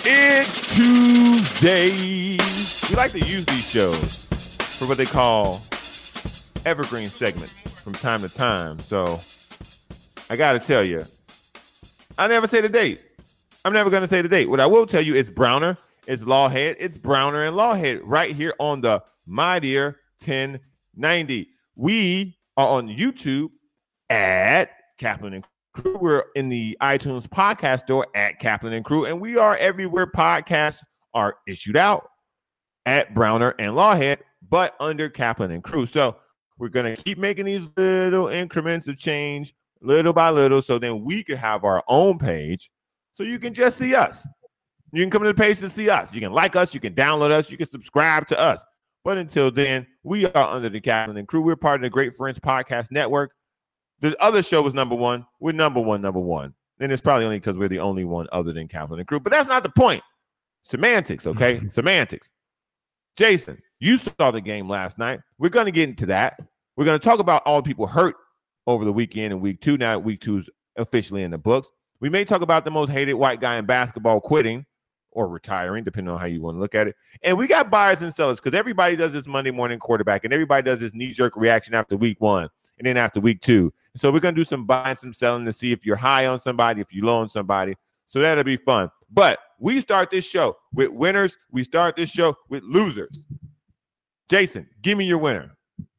It's Tuesday. We like to use these shows for what they call evergreen segments from time to time. So I got to tell you, I never say the date. I'm never going to say the date. What I will tell you is Browner, it's Lawhead, it's Browner and Lawhead right here on the My Dear 1090. We are on YouTube at Kaplan and Crew. We're in the iTunes podcast store at Kaplan and Crew, and we are everywhere podcasts are issued out at Browner and Lawhead, but under Kaplan and Crew. So we're going to keep making these little increments of change little by little, so then we can have our own page so you can just see us. You can come to the page to see us. You can like us, you can download us, you can subscribe to us. But until then, we are under the Kaplan and Crew. We're part of the Great Friends Podcast Network. The other show was number one. We're number one. And it's probably only because we're the only one other than Kaplan and Crew. But that's not the point. Semantics, okay? Semantics. Jason, you saw the game last night. We're going to get into that. We're going to talk about all the people hurt over the weekend and week two. Now week two's officially in the books. We may talk about the most hated white guy in basketball quitting or retiring, depending on how you want to look at it. And we got buyers and sellers because everybody does this Monday morning quarterback and everybody does this knee-jerk reaction after week one and then after week two. So we're going to do some buying, some selling to see if you're high on somebody, if you're low on somebody. So that'll be fun. But we start this show with winners. We start this show with losers. Jason, give me your winner.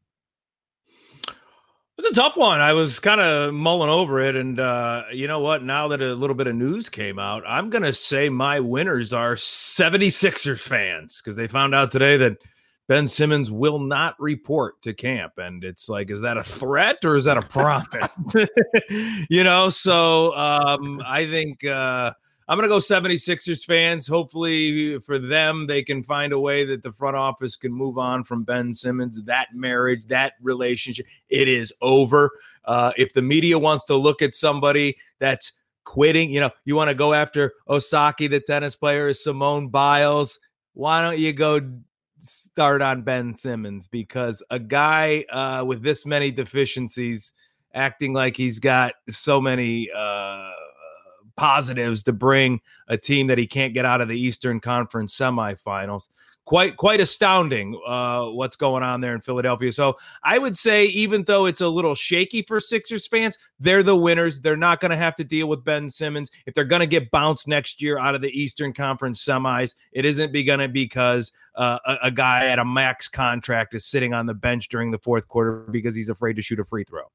It's a tough one. I was kind of mulling over it. And you know what? Now that a little bit of news came out, I'm going to say my winners are 76ers fans because they found out today that Ben Simmons will not report to camp. And it's like, is that a threat or is that a profit? So I think I'm going to go 76ers fans. Hopefully for them, they can find a way that the front office can move on from Ben Simmons. That marriage, that relationship, it is over. If the media wants to look at somebody that's quitting, you want to go after Osaka, the tennis player, Simone Biles. Why don't you go start on Ben Simmons? Because a guy with this many deficiencies acting like he's got so many positives to bring a team that he can't get out of the Eastern Conference semifinals. Quite astounding what's going on there in Philadelphia. So I would say, even though it's a little shaky for Sixers fans, they're the winners. They're not going to have to deal with Ben Simmons. If they're going to get bounced next year out of the Eastern Conference semis, it isn't going to be because a guy at a max contract is sitting on the bench during the fourth quarter because he's afraid to shoot a free throw.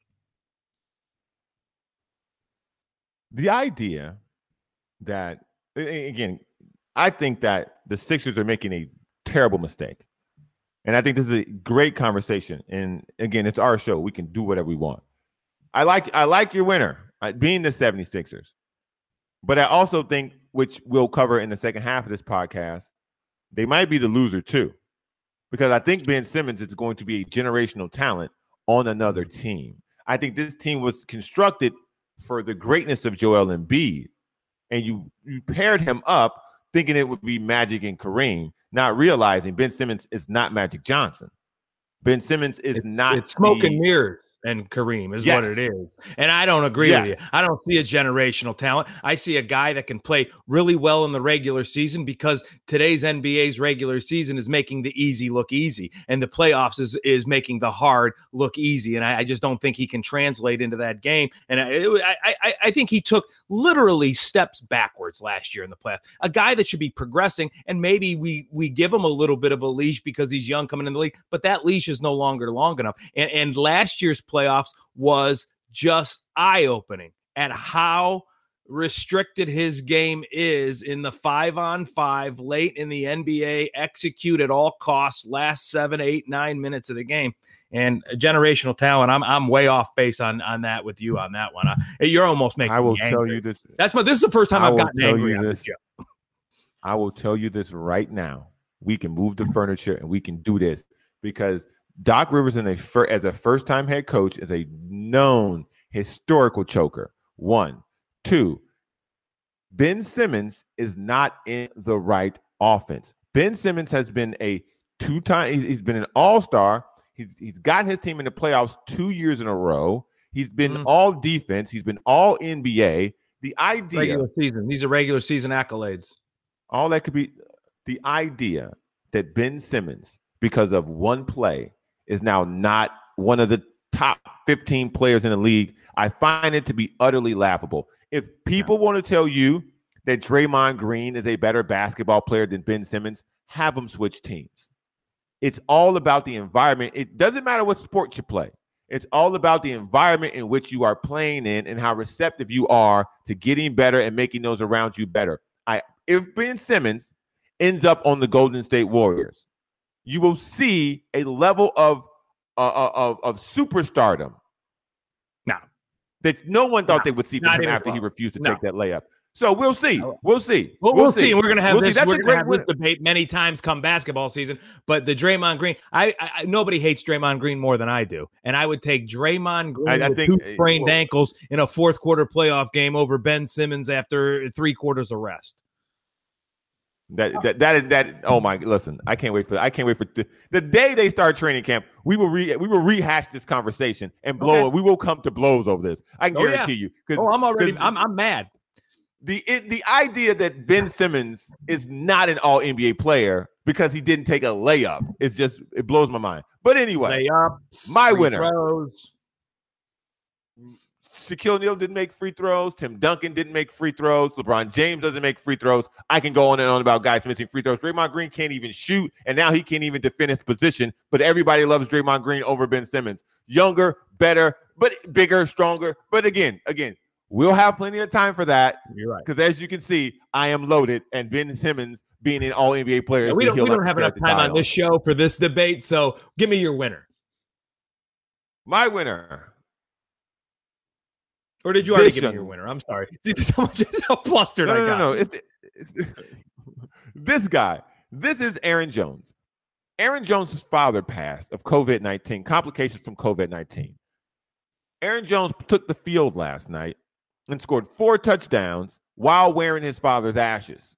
The idea that, again, I think that the Sixers are making a terrible mistake. And I think this is a great conversation. And again, it's our show. We can do whatever we want. I like your winner being the 76ers. But I also think, which we'll cover in the second half of this podcast, they might be the loser too. Because I think Ben Simmons is going to be a generational talent on another team. I think this team was constructed for the greatness of Joel Embiid. And you paired him up thinking it would be Magic and Kareem, not realizing Ben Simmons is not Magic Johnson. Ben Simmons is not. It's smoke and mirrors and Kareem is what it is. And I don't agree with you. I don't see a generational talent. I see a guy that can play really well in the regular season because today's NBA's regular season is making the easy look easy. And the playoffs is making the hard look easy. And I just don't think he can translate into that game. And I think he took literally steps backwards last year in the playoffs. A guy that should be progressing, and maybe we give him a little bit of a leash because he's young coming in the league, but that leash is no longer long enough. And last year's playoffs was just eye-opening at how restricted his game is in the 5-on-5 late in the NBA, execute at all costs, last 7, 8, 9 minutes of the game. And a generational talent, I'm way off base on that with you on that one. You're almost making me angry. I will tell you this. This is the first time I've gotten angry on this show. I will tell you this right now. We can move the furniture and we can do this because Doc Rivers, as a first-time head coach, is a known historical choker. 1, 2, Ben Simmons is not in the right offense. Ben Simmons has been a two-time. He's been an all-star. He's gotten his team in the playoffs 2 years in a row. He's been all defense. He's been all NBA. The idea regular season. These are regular season accolades. All that could be the idea that Ben Simmons, because of one play, is now not one of the top 15 players in the league. I find it to be utterly laughable. If people want to tell you that Draymond Green is a better basketball player than Ben Simmons, have them switch teams. It's all about the environment. It doesn't matter what sport you play. It's all about the environment in which you are playing in and how receptive you are to getting better and making those around you better. If Ben Simmons ends up on the Golden State Warriors, you will see a level of superstardom that no one thought they would see from him after he refused to take that layup. So we'll see. We'll see. We'll see. We're going to have this. We're going to have this debate many times come basketball season. But the Draymond Green, I nobody hates Draymond Green more than I do, and I would take Draymond Green with 2 sprained ankles in a fourth quarter playoff game over Ben Simmons after 3 quarters of rest. That oh my, listen, I can't wait for the day they start training camp. We will rehash this conversation and blow it. We will come to blows over this. I can guarantee you. I'm mad. The idea that Ben Simmons is not an all NBA player because he didn't take a layup, it blows my mind. But anyway, layups, my winner. Throws. Shaquille O'Neal didn't make free throws. Tim Duncan didn't make free throws. LeBron James doesn't make free throws. I can go on and on about guys missing free throws. Draymond Green can't even shoot, and now he can't even defend his position. But everybody loves Draymond Green over Ben Simmons. Younger, better, but bigger, stronger. But again, we'll have plenty of time for that. You're right. Because as you can see, I am loaded, and Ben Simmons being an all-NBA player. We don't have enough time on this show for this debate, so give me your winner. My winner. Or did you already give me your winner? I'm sorry. See, how flustered I got. No. It's this guy. This is Aaron Jones. Aaron Jones' father passed of COVID-19, complications from COVID-19. Aaron Jones took the field last night and scored 4 touchdowns while wearing his father's ashes.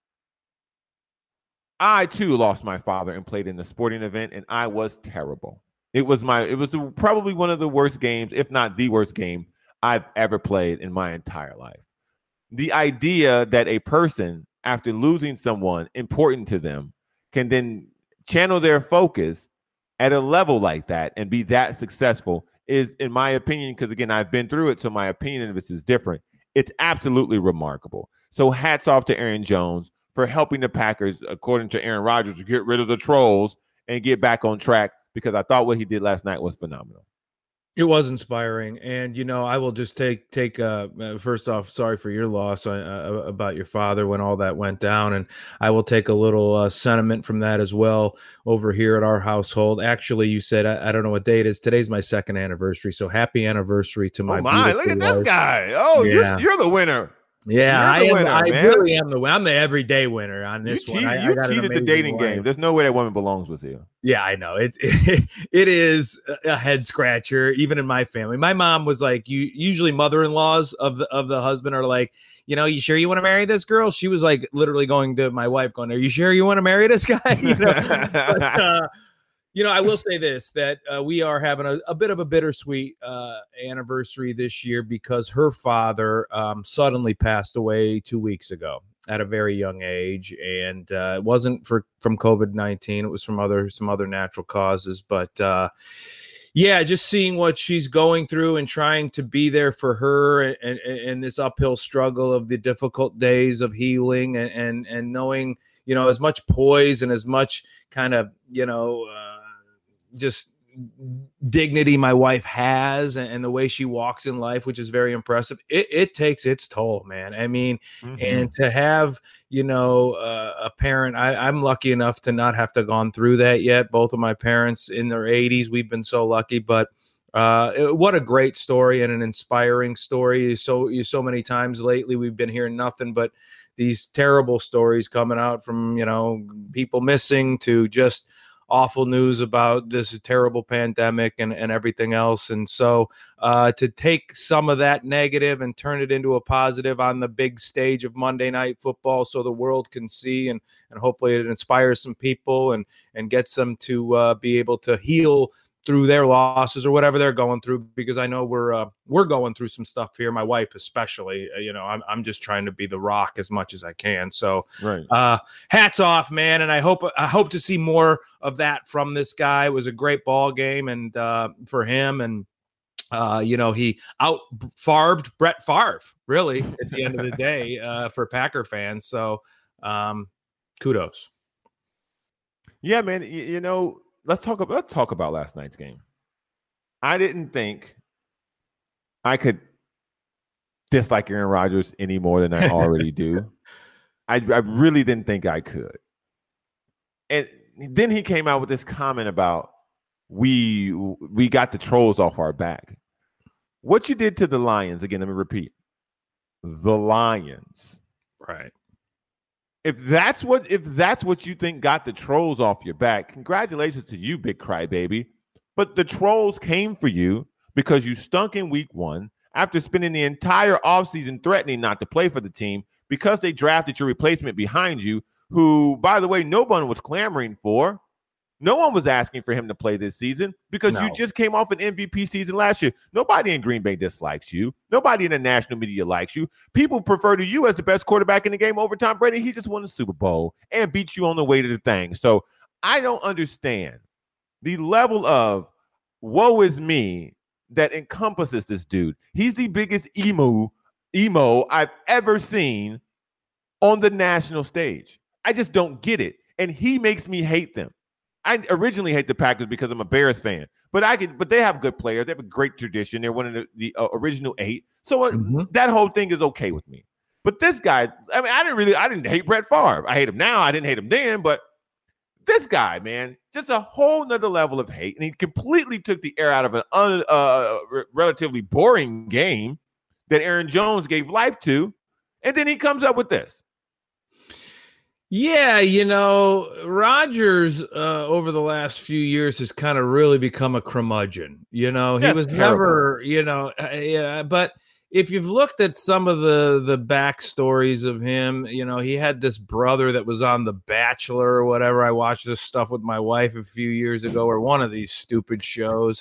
I, too, lost my father and played in a sporting event, and I was terrible. It was probably one of the worst games, if not the worst game I've ever played in my entire life. The idea that a person, after losing someone important to them, can then channel their focus at a level like that and be that successful is, in my opinion, because again, I've been through it, so my opinion of this is different. It's absolutely remarkable. So hats off to Aaron Jones for helping the Packers, according to Aaron Rodgers, to get rid of the trolls and get back on track, because I thought what he did last night was phenomenal. It was inspiring, and I will just take first off, sorry for your loss about your father when all that went down, and I will take a little sentiment from that as well over here at our household. Actually, you said I don't know what day it is. Today's my 2nd anniversary, so happy anniversary to my. Oh my! Look at this guy! Oh, yeah. you're the winner. Yeah, I really am the winner. I'm the everyday winner on this one. You cheated the dating game. There's no way that woman belongs with you. Yeah, I know. It is a head scratcher, even in my family. My mom was like, usually mother-in-laws of the husband are like, you sure you want to marry this girl? She was like literally going to my wife going, are you sure you want to marry this guy? But, I will say this, that we are having a bit of a bittersweet anniversary this year because her father suddenly passed away 2 weeks ago at a very young age. And it wasn't from COVID-19. It was from some other natural causes. But just seeing what she's going through and trying to be there for her and this uphill struggle of the difficult days of healing and knowing, as much poise and as much kind of, just dignity my wife has and the way she walks in life, which is very impressive. It takes its toll, man. I mean, and to have, a parent, I'm lucky enough to not have to gone through that yet. Both of my parents in their 80s, we've been so lucky, but what a great story and an inspiring story. So many times lately, we've been hearing nothing but these terrible stories coming out from, people missing to just awful news about this terrible pandemic and everything else. And so to take some of that negative and turn it into a positive on the big stage of Monday Night Football so the world can see and hopefully it inspires some people and gets them to be able to heal through their losses or whatever they're going through, because I know we're going through some stuff here. My wife especially. I'm just trying to be the rock as much as I can. So right. Hats off, man, and I hope to see more of that from this guy. It was a great ball game, and for him, and he out-farved Brett Favre, really, at the end of the day, for Packer fans. So kudos. Yeah, man. Let's talk about last night's game. I didn't think I could dislike Aaron Rodgers any more than I already do. I really didn't think I could. And then he came out with this comment about we got the trolls off our back. What you did to the Lions, again, let me repeat. The Lions. Right. If that's what you think got the trolls off your back, congratulations to you, big crybaby. But the trolls came for you because you stunk in week 1 after spending the entire offseason threatening not to play for the team because they drafted your replacement behind you, who, by the way, no one was clamoring for. No one was asking for him to play this season because you just came off an MVP season last year. Nobody in Green Bay dislikes you. Nobody in the national media likes you. People prefer to you as the best quarterback in the game over Tom Brady. He just won the Super Bowl and beat you on the way to the thing. So I don't understand the level of woe is me that encompasses this dude. He's the biggest emo I've ever seen on the national stage. I just don't get it. And he makes me hate them. I originally hate the Packers because I'm a Bears fan, but they have good players. They have a great tradition. They're one of the original 8. So that whole thing is okay with me. But this guy, I mean, I didn't hate Brett Favre. I hate him now. I didn't hate him then, but this guy, man, just a whole nother level of hate. And he completely took the air out of an relatively boring game that Aaron Jones gave life to. And then he comes up with this. Yeah, Rodgers over the last few years has kind of really become a curmudgeon. He was terrible. Never, but if you've looked at some of the backstories of him, he had this brother that was on The Bachelor or whatever. I watched this stuff with my wife a few years ago, or one of these stupid shows.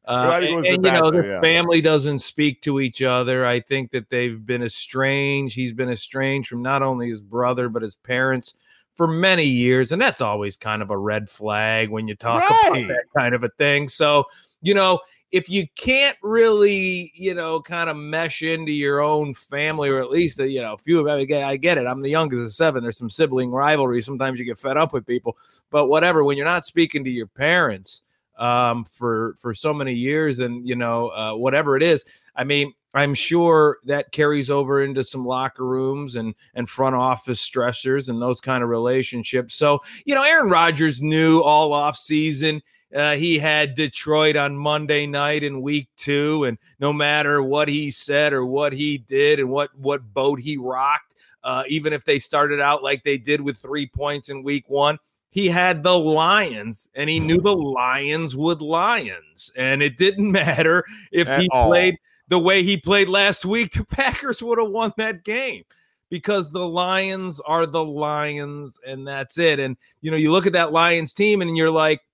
The family doesn't speak to each other. I think that they've been estranged. He's been estranged from not only his brother, but his parents for many years. And that's always kind of a red flag when you talk about that kind of a thing. So, if you can't really, kind of mesh into your own family, or at least, a few of them, I get it. I'm the youngest of 7. There's some sibling rivalry. Sometimes you get fed up with people, but whatever, when you're not speaking to your parents, for so many years, and whatever it is, I mean, I'm sure that carries over into some locker rooms and front office stressors and those kind of relationships. So Aaron Rodgers knew all off season he had Detroit on Monday night in week 2, and no matter what he said or what he did and what boat he rocked, even if they started out like they did with 3 points in week 1, he had the Lions, and he knew the Lions would Lions. And it didn't matter if he played the way he played last week. The Packers would have won that game because the Lions are the Lions, and that's it. And, you look at that Lions team, and you're like,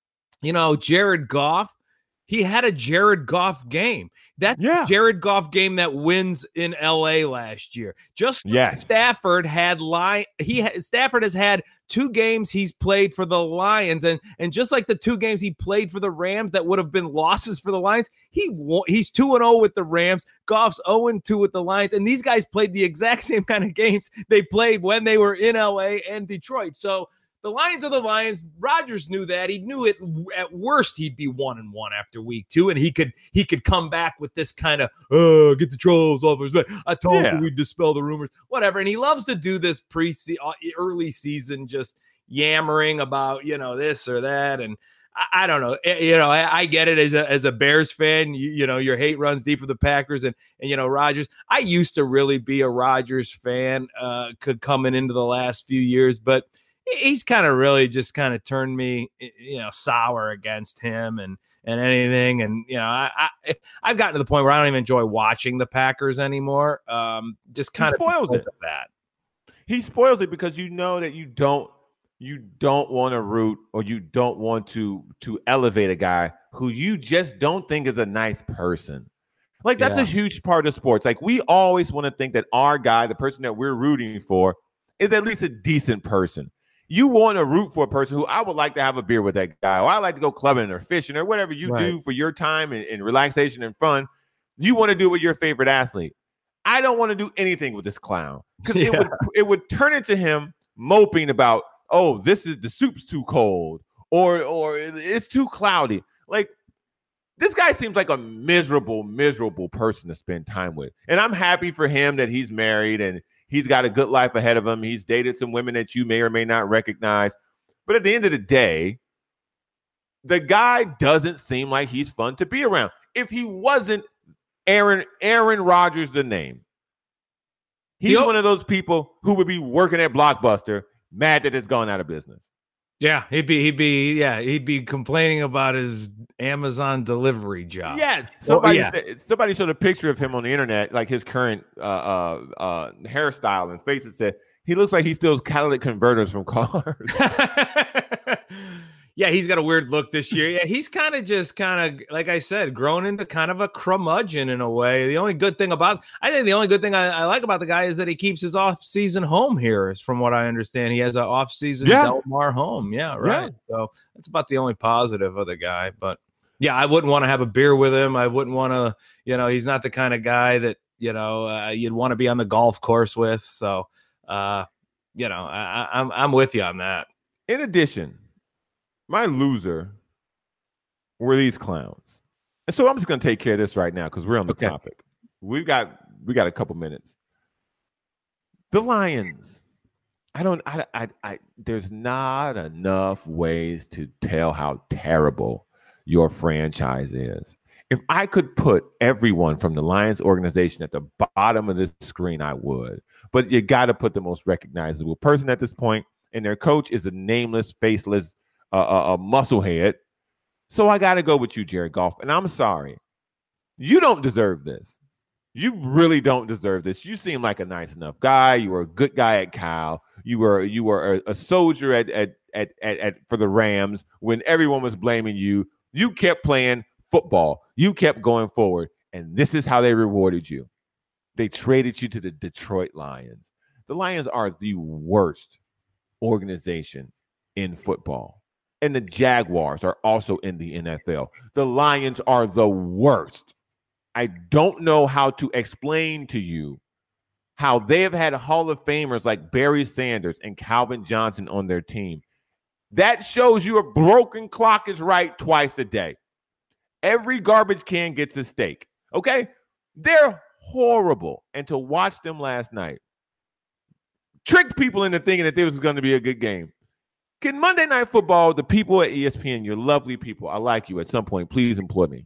Jared Goff, he had a Jared Goff game. That's Jared Goff game that wins in LA last year. Stafford Stafford has had 2 games he's played for the Lions, and just like the 2 games he played for the Rams that would have been losses for the Lions, he's 2-0 with the Rams. Goff's 0-2 with the Lions, and these guys played the exact same kind of games they played when they were in LA and Detroit. So the Lions are the Lions. Rodgers knew that. He knew it. At worst, he'd be 1-1 after week 2, and he could come back with this kind of get the trolls off his back. I told you we'd dispel the rumors, whatever. And he loves to do this early season, just yammering about this or that. And I don't know. I get it as a Bears fan. Your hate runs deep for the Packers and Rodgers. I used to really be a Rodgers fan, coming into the last few years, but he's kind of really just kind of turned me, sour against him and anything. And, I've gotten to the point where I don't even enjoy watching the Packers anymore. Just kind of spoils it. That he spoils it because that you don't you don't want to root or you don't want to elevate a guy who you just don't think is a nice person. Like, that's a huge part of sports. Like, we always want to think that our guy, the person that we're rooting for, is at least a decent person. You want to root for a person who I would like to have a beer with that guy, or I like to go clubbing or fishing or whatever you do for your time and relaxation and fun. You want to do with your favorite athlete. I don't want to do anything with this clown because it would turn into him moping about, oh, the soup's too cold or it's too cloudy. Like, this guy seems like a miserable, miserable person to spend time with. And I'm happy for him that he's married and he's got a good life ahead of him. He's dated some women that you may or may not recognize. But at the end of the day, the guy doesn't seem like he's fun to be around. If he wasn't Aaron Rodgers, the name, he's one of those people who would be working at Blockbuster, mad that it's gone out of business. Yeah, he'd be complaining about his Amazon delivery job. Yeah, somebody showed a picture of him on the internet, like his current hairstyle and face. It said he looks like he steals catalytic converters from cars. Yeah, he's got a weird look this year. Yeah, he's kind of, like I said, grown into kind of a curmudgeon in a way. I think the only good thing I like about the guy is that he keeps his off-season home here, from what I understand. He has an off-season Del Mar home. Yeah, right. Yeah. So that's about the only positive of the guy. But yeah, I wouldn't want to have a beer with him. I wouldn't want to, he's not the kind of guy that, you'd want to be on the golf course with. So, I'm with you on that. In addition, my loser were these clowns. And so I'm just going to take care of this right now because we're on the topic. We got a couple minutes. The Lions. There's not enough ways to tell how terrible your franchise is. If I could put everyone from the Lions organization at the bottom of this screen, I would. But you got to put the most recognizable person at this point, and their coach is a nameless, faceless, a musclehead. So I got to go with you, Jared Goff. And I'm sorry. You don't deserve this. You really don't deserve this. You seem like a nice enough guy. You were a good guy at Cal. You were a soldier at for the Rams when everyone was blaming you. You kept playing football. You kept going forward. And this is how they rewarded you. They traded you to the Detroit Lions. The Lions are the worst organization in football. And the Jaguars are also in the NFL. The Lions are the worst. I don't know how to explain to you how they have had Hall of Famers like Barry Sanders and Calvin Johnson on their team. That shows you a broken clock is right twice a day. Every garbage can gets a steak. Okay? They're horrible. And to watch them last night tricked people into thinking that this was going to be a good game. Can Monday Night Football, the people at ESPN, you're lovely people. I like you. At some point, please employ me.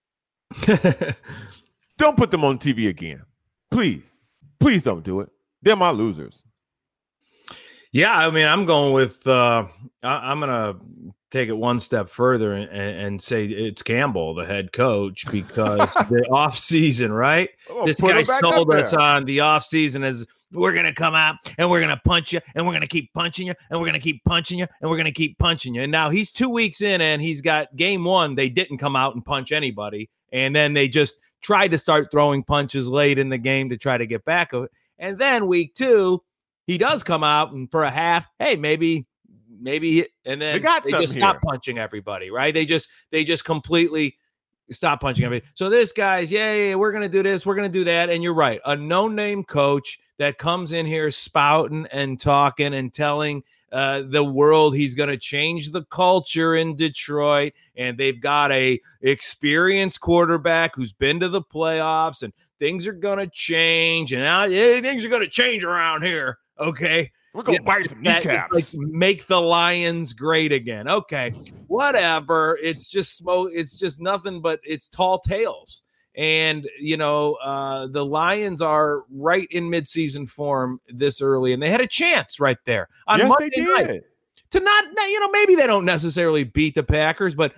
Don't put them on TV again. Please. Please don't do it. They're my losers. Yeah, I mean, I'm going with I'm going to take it one step further and say it's Campbell, the head coach, because the offseason, right? This guy sold us on the offseason as we're going to come out and we're going to punch you and we're going to keep punching you and we're going to keep punching you and we're going to keep punching you. And now he's 2 weeks in and he's got game one. They didn't come out and punch anybody. And then they just tried to start throwing punches late in the game to try to get back. And then week two, he does come out and for a half, hey, maybe, and then they just stop punching everybody, right? They just completely stop punching everybody. So this guy's, yeah, we're going to do this, we're going to do that. And you're right. A no-name coach that comes in here spouting and talking and telling the world he's going to change the culture in Detroit. And they've got a experienced quarterback who's been to the playoffs and things are going to change. And now things are going to change around here. Okay. We're going to bite some kneecaps. Like, make the Lions great again. Okay. Whatever. It's just nothing but it's tall tales. And, the Lions are right in midseason form this early, and they had a chance right there on Monday night to not, maybe they don't necessarily beat the Packers, but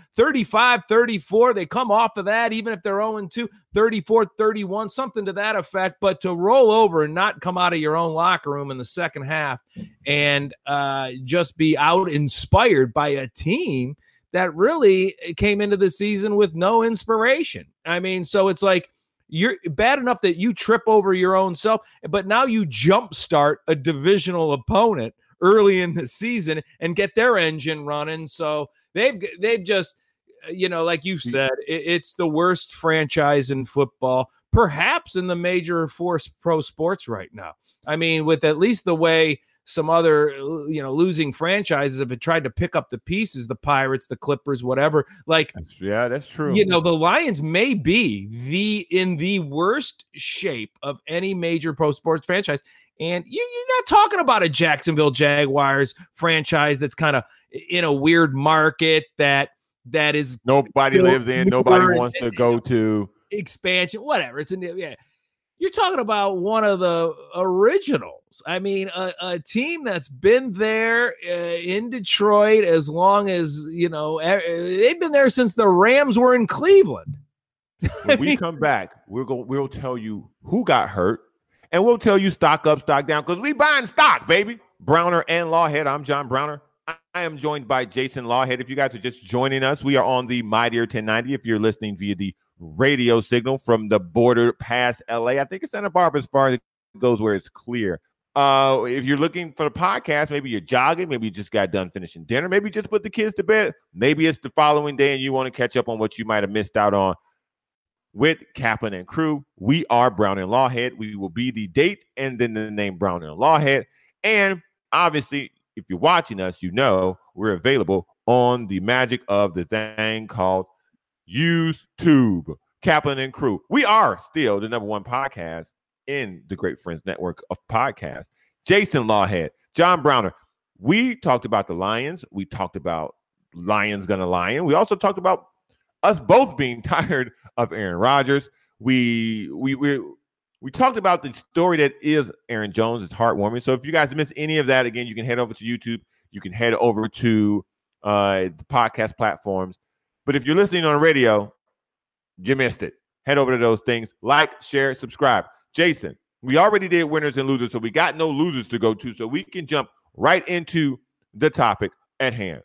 35-34, they come off of that, even if they're 0-2, 34-31, something to that effect. But to roll over and not come out of your own locker room in the second half and just be out-inspired by a team that really came into the season with no inspiration. I mean, so it's like, you're bad enough that you trip over your own self, but now you jumpstart a divisional opponent early in the season and get their engine running. So they've just, like you said, it's the worst franchise in football, perhaps in the major pro sports right now. I mean, with at least the way some other, losing franchises have tried to pick up the pieces, the Pirates, the Clippers, whatever. Like, yeah, that's true. The Lions may be in the worst shape of any major pro sports franchise. And you're not talking about a Jacksonville Jaguars franchise that's kind of in a weird market that is nobody lives in, nobody wants to go to. Expansion, whatever. You're talking about one of the originals. I mean, a team that's been there in Detroit as long as, they've been there since the Rams were in Cleveland. When we come back, we'll tell you who got hurt, and we'll tell you stock up, stock down, because we buying stock, baby. Browner and Lawhead. I'm John Browner. I am joined by Jason Lawhead. If you guys are just joining us, we are on the Mightier 1090. If you're listening via the radio signal from the border past LA, I think it's Santa Barbara as far as it goes where it's clear. If you're looking for the podcast, maybe you're jogging, maybe you just got done finishing dinner, maybe you just put the kids to bed, maybe it's the following day and you want to catch up on what you might have missed out on with Kaplan and crew. We are Brown and Lawhead. We will be the date and then the name Brown and Lawhead. And obviously, if you're watching us, we're available on the magic of the thing called YouTube. Kaplan and crew. We are still the number one podcast in the Great Friends Network of podcasts. Jason Lawhead, John Browner. We talked about the Lions. We talked about Lions gonna lion. We also talked about us both being tired of Aaron Rodgers. We talked about the story that is Aaron Jones. It's heartwarming. So if you guys miss any of that, again, you can head over to YouTube. You can head over to the podcast platforms. But if you're listening on radio, you missed it. Head over to those things. Like, share, subscribe. Jason, we already did winners and losers, so we got no losers to go to, so we can jump right into the topic at hand.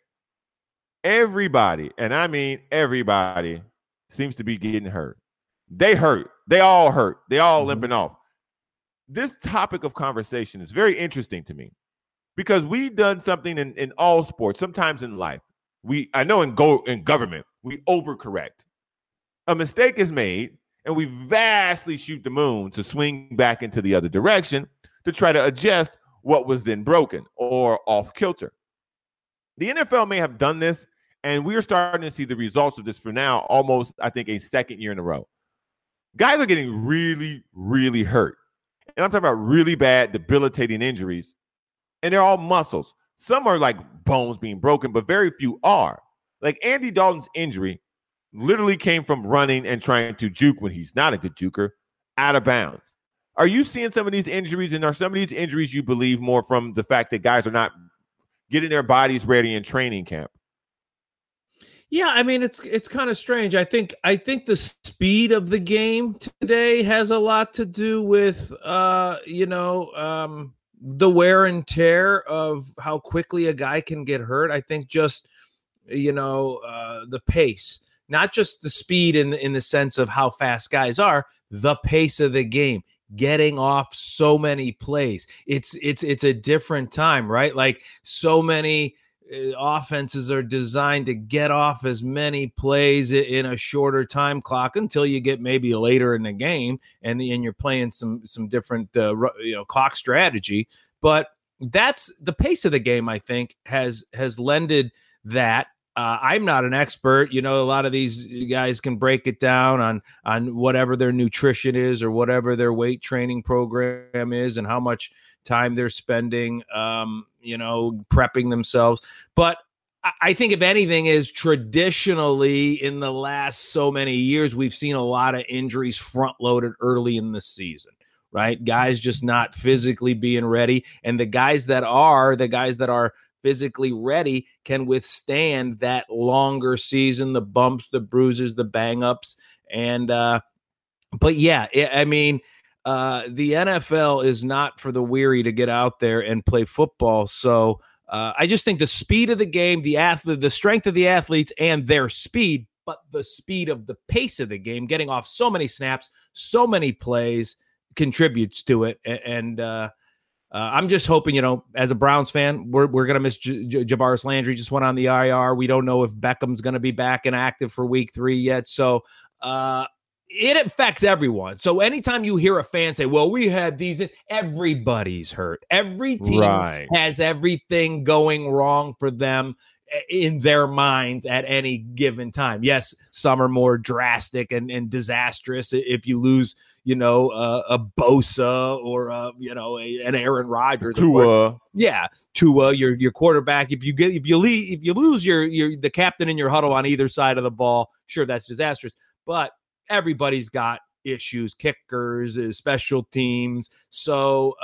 Everybody, and I mean everybody, seems to be getting hurt. They hurt. They all hurt. They all limping off. This topic of conversation is very interesting to me because we've done something in all sports, sometimes in life. I know in government, we overcorrect. A mistake is made, and we vastly shoot the moon to swing back into the other direction to try to adjust what was then broken or off kilter. The NFL may have done this, and we are starting to see the results of this for now, almost, I think, a second year in a row. Guys are getting really, really hurt. And I'm talking about really bad, debilitating injuries. And they're all muscles. Some are like bones being broken, but very few are. Like Andy Dalton's injury literally came from running and trying to juke when he's not a good juker, out of bounds. Are you seeing some of these injuries, and are some of these injuries you believe more from the fact that guys are not getting their bodies ready in training camp? Yeah, I mean, it's kind of strange. I think the speed of the game today has a lot to do with the wear and tear of how quickly a guy can get hurt. I think just the pace, not just the speed in the sense of how fast guys are, the pace of the game, getting off so many plays. It's a different time, right? Like so many offenses are designed to get off as many plays in a shorter time clock until you get maybe later in the game and you're playing some different clock strategy. But that's the pace of the game, I think, has lended that. I'm not an expert. A lot of these guys can break it down on whatever their nutrition is or whatever their weight training program is and how much time they're spending, prepping themselves. But I think if anything is traditionally in the last so many years, we've seen a lot of injuries front loaded early in the season, right? Guys just not physically being ready. And the guys that are physically ready can withstand that longer season, the bumps, the bruises, the bang-ups. And but yeah, I mean, the NFL is not for the weary to get out there and play football. So I just think the speed of the game, the strength of the athletes and their speed, but the speed of the pace of the game, getting off so many snaps, so many plays contributes to it. And I'm just hoping, as a Browns fan, we're going to miss Javaris Landry. Just went on the IR. We don't know if Beckham's going to be back and active for week 3 yet. So it affects everyone. So anytime you hear a fan say, well, we had these, everybody's hurt. Every team has everything going wrong for them in their minds at any given time. Yes, some are more drastic and disastrous. If you lose, a Bosa or an Aaron Rodgers, Tua, your quarterback. If you lose the captain in your huddle on either side of the ball, sure, that's disastrous. But everybody's got issues, kickers, special teams. So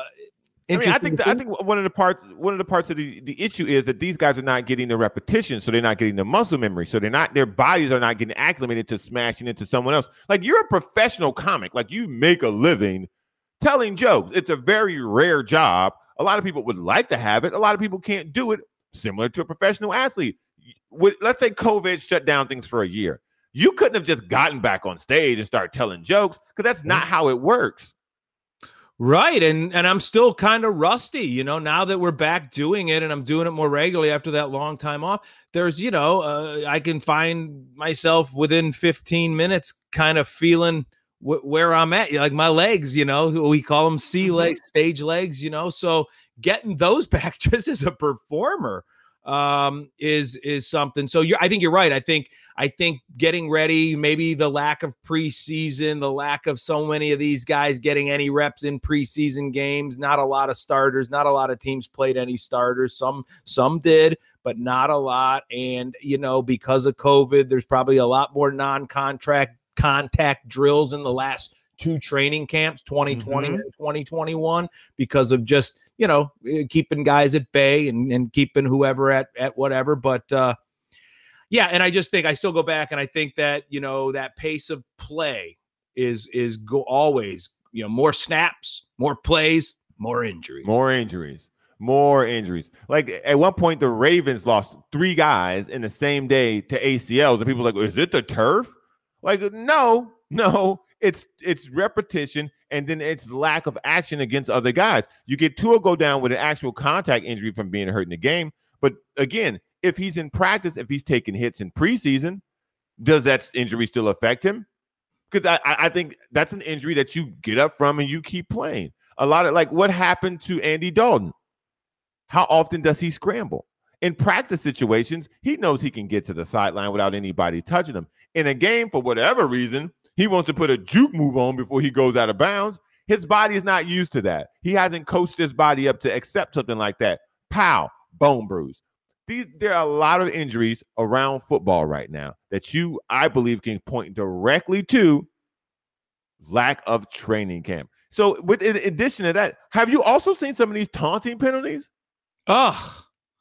I think one of the parts of the issue is that these guys are not getting the repetition, so they're not getting the muscle memory, so their bodies are not getting acclimated to smashing into someone else. Like, you're a professional comic, like, you make a living telling jokes. It's a very rare job. A lot of people would like to have it. A lot of people can't do it. Similar to a professional athlete. Let's say COVID shut down things for a year. You couldn't have just gotten back on stage and started telling jokes, because that's not how it works. Right. And I'm still kind of rusty, now that we're back doing it, and I'm doing it more regularly after that long time off. There's, I can find myself within 15 minutes kind of feeling where I'm at, like my legs, we call them C legs, stage legs, so getting those back just as a performer is something. So I think you're right. I think getting ready, maybe the lack of preseason, the lack of so many of these guys getting any reps in preseason games, not a lot of starters, not a lot of teams played any starters. Some did, but not a lot. And, because of COVID, there's probably a lot more contact drills in the last 2 training camps, 2020 and 2021, because of just, keeping guys at bay and keeping whoever at whatever. But and I just think I still go back and I think that, that pace of play is always, more snaps, more plays, more injuries. Like, at one point, the Ravens lost 3 guys in the same day to ACLs, and people were like, is it the turf? Like, no, it's repetition, and then it's lack of action against other guys. You get Tua go down with an actual contact injury from being hurt in the game. But again, if he's in practice, if he's taking hits in preseason, does that injury still affect him? Because I think that's an injury that you get up from and you keep playing. A lot of, like, what happened to Andy Dalton? How often does he scramble? In practice situations, he knows he can get to the sideline without anybody touching him. In a game, for whatever reason, he wants to put a juke move on before he goes out of bounds. His body is not used to that. He hasn't coached his body up to accept something like that. Pow, bone bruise. There are a lot of injuries around football right now that I believe, can point directly to lack of training camp. So, in addition to that, have you also seen some of these taunting penalties? I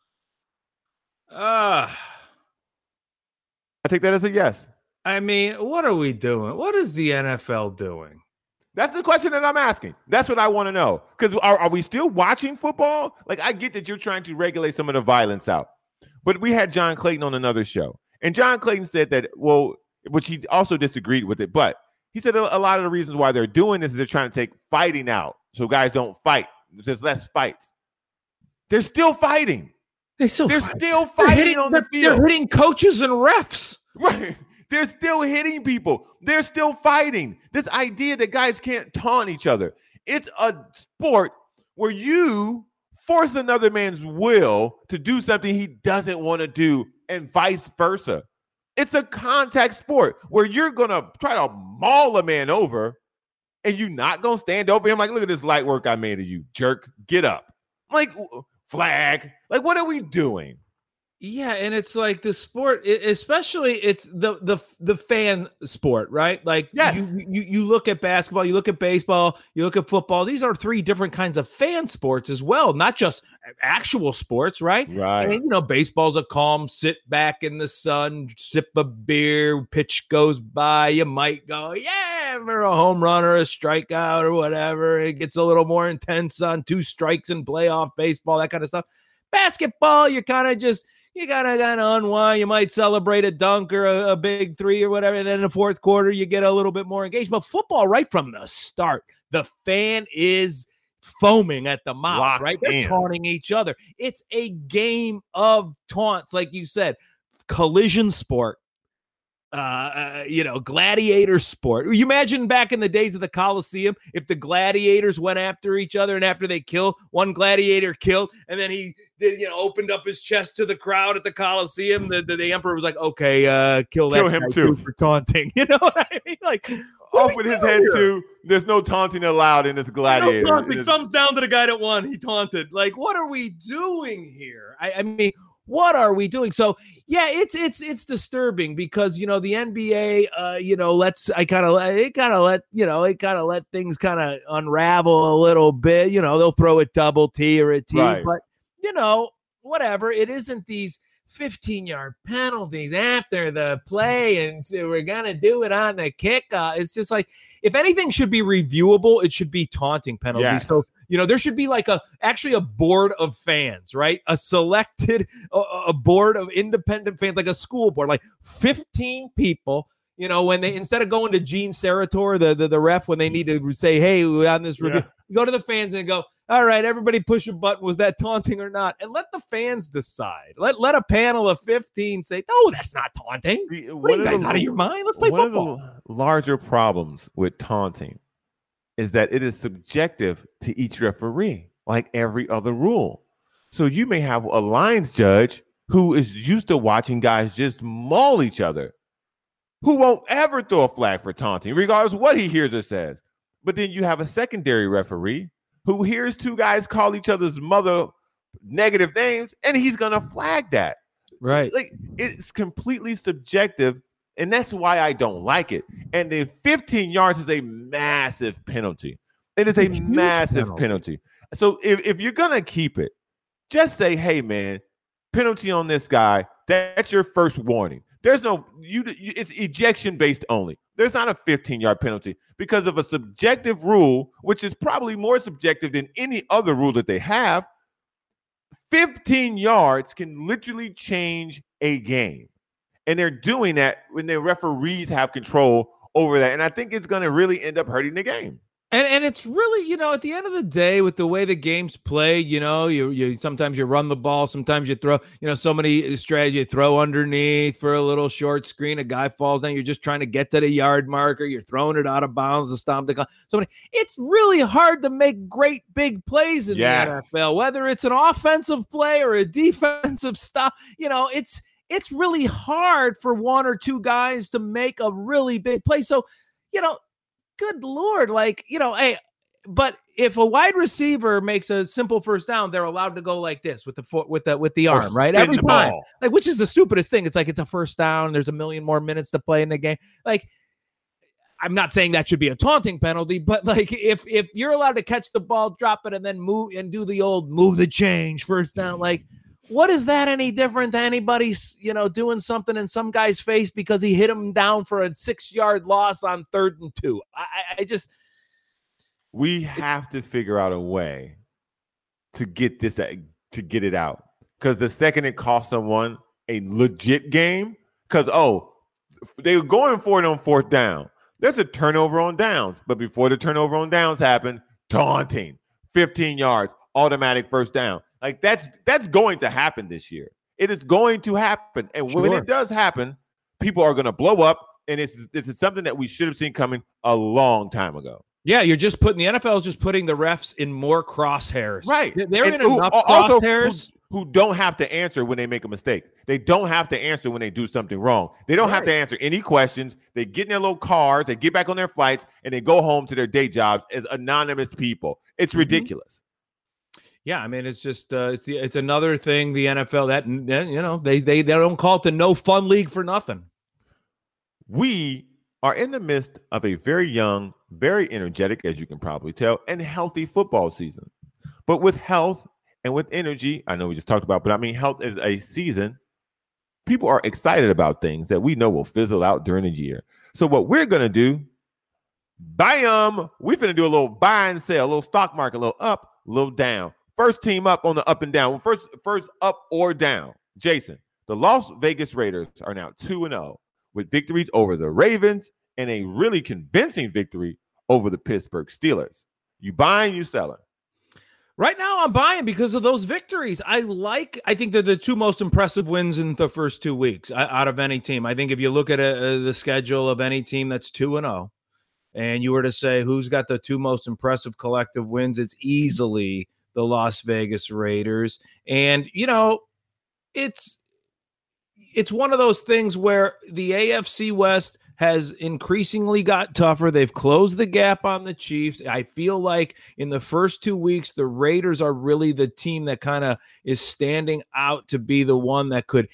take that as a yes. I mean, what are we doing? What is the NFL doing? That's the question that I'm asking. That's what I want to know. Because are we still watching football? Like, I get that you're trying to regulate some of the violence out. But we had John Clayton on another show. And John Clayton said that, which he also disagreed with it, but he said a lot of the reasons why they're doing this is they're trying to take fighting out so guys don't fight. There's less fights. They're still fighting. They're still fighting on the field. They're hitting coaches and refs. Right. They're still hitting people. They're still fighting. This idea that guys can't taunt each other. It's a sport where you force another man's will to do something he doesn't want to do, and vice versa. It's a contact sport where you're going to try to maul a man over, and you're not going to stand over him like, look at this light work I made of you, jerk. Get up. Like, flag. Like, what are we doing? Yeah, and it's like the sport, especially it's the fan sport, right? Like Yes. you look at basketball, you look at baseball, you look at football. These are three different kinds of fan sports as well, not just actual sports, right? Right. And baseball's a calm, sit back in the sun, sip a beer, pitch goes by, you might go, yeah, for a home run or a strikeout or whatever. It gets a little more intense on 2 strikes in playoff baseball, that kind of stuff. Basketball, you gotta unwind. You might celebrate a dunk or a big three or whatever. And then in the fourth quarter, you get a little bit more engaged. But football, right from the start, the fan is foaming at the mouth, Locked right? They're taunting each other. It's a game of taunts, like you said, collision sport. Gladiator sport. You imagine back in the days of the Colosseum, if the gladiators went after each other, and after they kill, one gladiator killed, and then he did, opened up his chest to the crowd at the Colosseum. The emperor was like, okay, kill him too for taunting. You know what I mean? Like, off with his head too. There's no taunting allowed in this gladiator. No taunting. Thumbs down to the guy that won. He taunted. Like, what are we doing here? I mean, what are we doing? So yeah, it's disturbing because the NBA let things kind of unravel a little bit. They'll throw a double T or a T, right. But whatever. It isn't these 15-yard penalties after the play, and so we're gonna do it on the kickoff. It's just like, if anything should be reviewable, it should be taunting penalties. Yes. So there should be like a board of fans, right? A selected a board of independent fans, like a school board, like 15 people. When they, instead of going to Gene Sarator, the ref, when they need to say, hey, on this review, go to the fans and go, all right, everybody push a button. Was that taunting or not? And let the fans decide. Let a panel of 15 say, no, that's not taunting. What are you guys out of your mind? Let's play football. One of the larger problems with taunting is that it is subjective to each referee, like every other rule. So you may have a lines judge who is used to watching guys just maul each other, who won't ever throw a flag for taunting, regardless of what he hears or says. But then you have a secondary referee who hears 2 guys call each other's mother negative names, and he's going to flag that. Right. Like, it's completely subjective, and that's why I don't like it. And the 15 yards is a massive penalty. It is a massive penalty. So if you're going to keep it, just say, hey, man, penalty on this guy. That's your first warning. There's no, it's ejection based only. There's not a 15-yard penalty because of a subjective rule, which is probably more subjective than any other rule that they have. 15 yards can literally change a game. And they're doing that when the referees have control over that. And I think it's going to really end up hurting the game. And it's really, at the end of the day, with the way the game's played, you sometimes you run the ball, sometimes you throw, so many strategies, you throw underneath for a little short screen, a guy falls down, you're just trying to get to the yard marker, you're throwing it out of bounds to stop the clock. It's really hard to make great big plays in the NFL, whether it's an offensive play or a defensive stop. It's really hard for 1 or 2 guys to make a really big play. So, good Lord, hey, but if a wide receiver makes a simple first down, they're allowed to go like this with the foot, with the arm, right? Every time, like, which is the stupidest thing. It's like, it's a first down. There's a million more minutes to play in the game. Like, I'm not saying that should be a taunting penalty, but like, if you're allowed to catch the ball, drop it, and then move and do the old move the change first down, like, what is that any different than anybody, doing something in some guy's face because he hit him down for a 6-yard loss on 3rd and 2? We have to figure out a way to get it out. Because the second it cost someone a legit game, because, they were going for it on 4th down. There's a turnover on downs. But before the turnover on downs happened, taunting, 15 yards, automatic first down. Like, that's going to happen this year. It is going to happen. And when it does happen, people are going to blow up. And it's something that we should have seen coming a long time ago. Yeah, the NFL is just putting the refs in more crosshairs. Right. They're in enough crosshairs. Who don't have to answer when they make a mistake. They don't have to answer when they do something wrong. They don't have to answer any questions. They get in their little cars, they get back on their flights, and they go home to their day jobs as anonymous people. It's ridiculous. Yeah, I mean, it's just it's another thing the NFL that they don't call it the no fun league for nothing. We are in the midst of a very young, very energetic, as you can probably tell, and healthy football season. But with health and with energy, I know we just talked about, but I mean, health is a season. People are excited about things that we know will fizzle out during the year. So what we're going to do, bam, we're going to do a little buy and sell, a little stock market, a little up, a little down. First team up on the up and down. First up or down. Jason, the Las Vegas Raiders are now 2-0 with victories over the Ravens and a really convincing victory over the Pittsburgh Steelers. You buying, you selling? Right now, I'm buying because of those victories. I think they're the two most impressive wins in the first 2 weeks out of any team. I think if you look at the schedule of any team that's 2-0, and you were to say who's got the two most impressive collective wins, it's easily the Las Vegas Raiders. And, it's one of those things where the AFC West has increasingly got tougher. They've closed the gap on the Chiefs. I feel like in the first 2 weeks, the Raiders are really the team that kind of is standing out to be the one that could,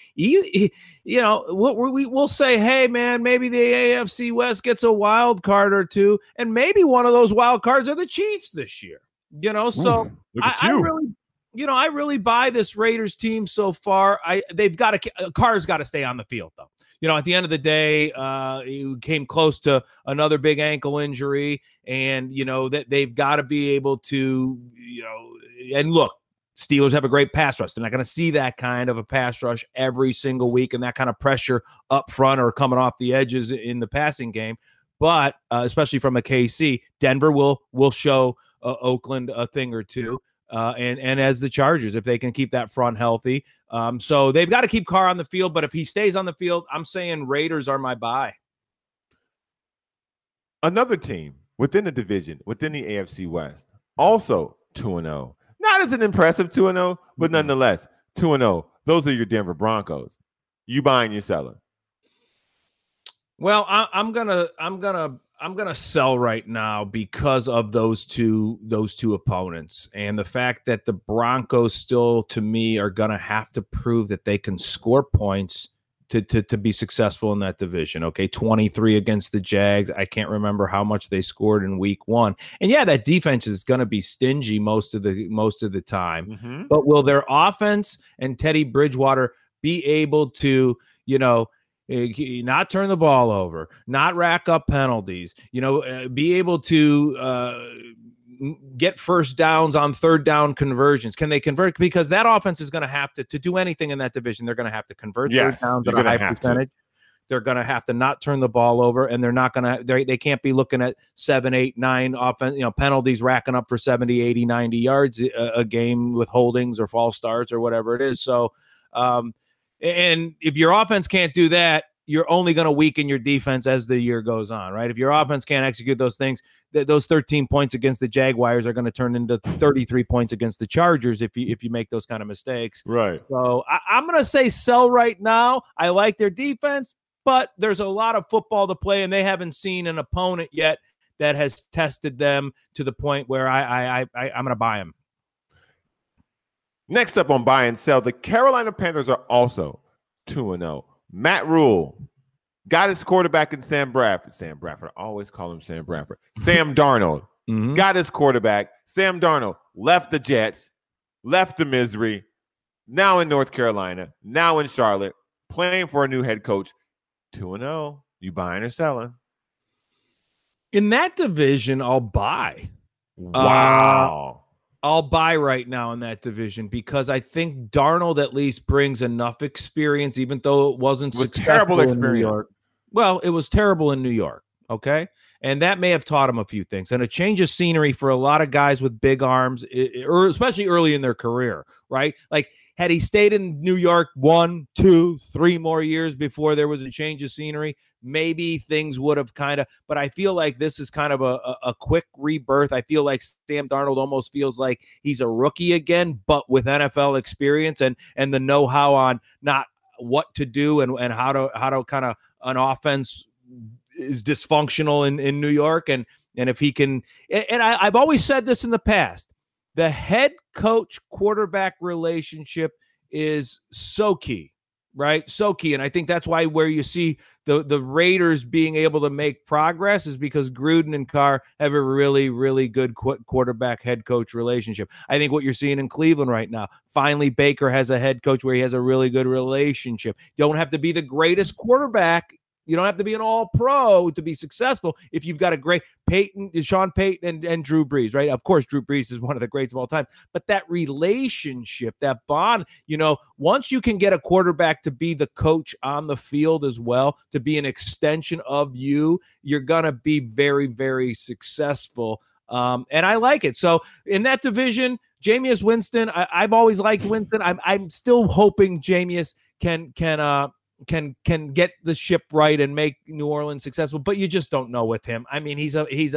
we'll say, hey, man, maybe the AFC West gets a wild card or two, and maybe one of those wild cards are the Chiefs this year. So I really buy this Raiders team so far. Carr's got to stay on the field, though. At the end of the day, he came close to another big ankle injury, and that they've got to be able to, and look, Steelers have a great pass rush. They're not going to see that kind of a pass rush every single week and that kind of pressure up front or coming off the edges in the passing game. But especially from a KC, Denver will show Oakland a thing or two. And as the Chargers, if they can keep that front healthy. So they've got to keep Carr on the field, but if he stays on the field, I'm saying Raiders are my buy. Another team within the division, within the AFC West, also 2-0. Not as an impressive 2-0, but nonetheless, 2-0. Those are your Denver Broncos. You buying, you selling? Well, I'm gonna sell right now because of those two opponents and the fact that the Broncos still, to me, are gonna have to prove that they can score points to be successful in that division. Okay, 23 against the Jags. I can't remember how much they scored in week 1. And yeah, that defense is gonna be stingy most of the time. Mm-hmm. But will their offense and Teddy Bridgewater be able to, not turn the ball over, not rack up penalties, be able to get first downs on third down conversions? Can they convert? Because that offense is going to have to do anything in that division. They're going to have to convert third downs at a high percentage. They're going to have to not turn the ball over, and they're not going to. They can't be looking at 7, 8, 9 offense, penalties racking up for 70, 80, 90 yards a game with holdings or false starts or whatever it is. So, and if your offense can't do that, you're only going to weaken your defense as the year goes on, right? If your offense can't execute those things, those 13 points against the Jaguars are going to turn into 33 points against the Chargers if you make those kind of mistakes. Right. So I'm going to say sell right now. I like their defense, but there's a lot of football to play, and they haven't seen an opponent yet that has tested them to the point where I'm going to buy them. Next up on buy and sell, the Carolina Panthers are also 2-0. Matt Rule got his quarterback in Sam Bradford. I always call him Sam Bradford. Sam Darnold got his quarterback. Sam Darnold left the Jets, left the misery, now in North Carolina, now in Charlotte, playing for a new head coach. 2-0. You buying or selling? In that division, I'll buy. Wow. I'll buy right now in that division because I think Darnold at least brings enough experience, even though it wasn't terrible experience in New York. Well, it was terrible in New York. Okay. And that may have taught him a few things, and a change of scenery for a lot of guys with big arms, or especially early in their career, right? Like, had he stayed in New York 1, 2, 3 more years before there was a change of scenery, maybe things would have but I feel like this is kind of a quick rebirth. I feel like Sam Darnold almost feels like he's a rookie again, but with NFL experience and the know-how on not what to do and how to kind of an offense is dysfunctional in New York. And if he can, and I've always said this in the past, the head coach quarterback relationship is so key, right? So key. And I think that's why where you see the Raiders being able to make progress is because Gruden and Carr have a really, really good quarterback head coach relationship. I think what you're seeing in Cleveland right now, finally Baker has a head coach where he has a really good relationship. You don't have to be the greatest quarterback. You don't have to be an all-pro to be successful if you've got a great Sean Payton and Drew Brees, right? Of course, Drew Brees is one of the greats of all time. But that relationship, that bond, once you can get a quarterback to be the coach on the field as well, to be an extension of you, you're going to be very, very successful. And I like it. So in that division, Jameis Winston, I've always liked Winston. I'm still hoping Jameis can get the ship right and make New Orleans successful, but you just don't know with him. I mean, he's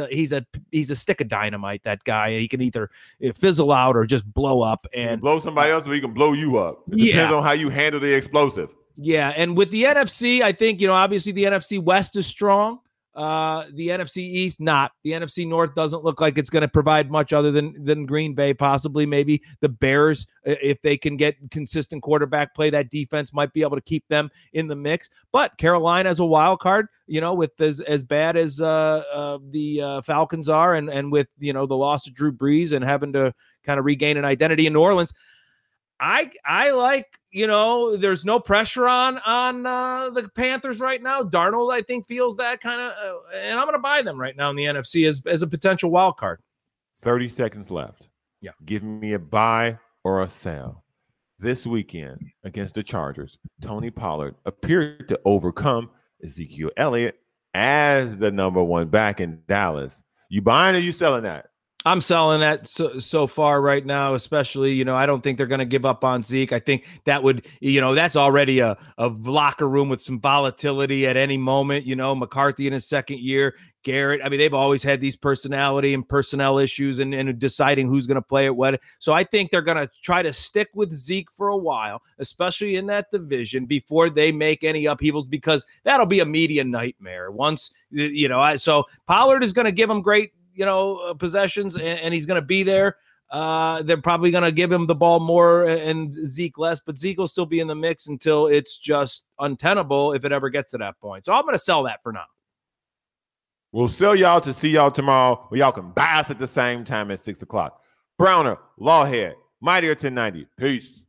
a stick of dynamite, that guy. He can either fizzle out or just blow up and blow somebody else, or he can blow you up. It depends on how you handle the explosive. Yeah, and with the NFC, I think, obviously the NFC West is strong. The NFC East, not. The NFC North doesn't look like it's going to provide much other than Green Bay, possibly maybe the Bears. If they can get consistent quarterback play, that defense might be able to keep them in the mix. But Carolina as a wild card, with as bad as the Falcons are, and with, the loss of Drew Brees and having to kind of regain an identity in New Orleans, I like, there's no pressure on the Panthers right now. Darnold, I think, feels that kind of, and I'm going to buy them right now in the NFC as a potential wild card. 30 seconds left. Yeah. Give me a buy or a sell. This weekend against the Chargers, Tony Pollard appeared to overcome Ezekiel Elliott as the number one back in Dallas. You buying or you selling that? I'm selling that so far right now, especially, I don't think they're going to give up on Zeke. I think that would, that's already a locker room with some volatility at any moment. McCarthy in his second year, Garrett. I mean, they've always had these personality and personnel issues and deciding who's going to play at what. So I think they're going to try to stick with Zeke for a while, especially in that division, before they make any upheavals, because that'll be a media nightmare once, so Pollard is going to give them great, possessions, and he's going to be there. They're probably going to give him the ball more and Zeke less, but Zeke will still be in the mix until it's just untenable if it ever gets to that point. So I'm going to sell that for now. We'll sell y'all to see y'all tomorrow, where y'all can buy us at the same time at 6 o'clock. Browner, Lawhead, Mightier 1090. Peace.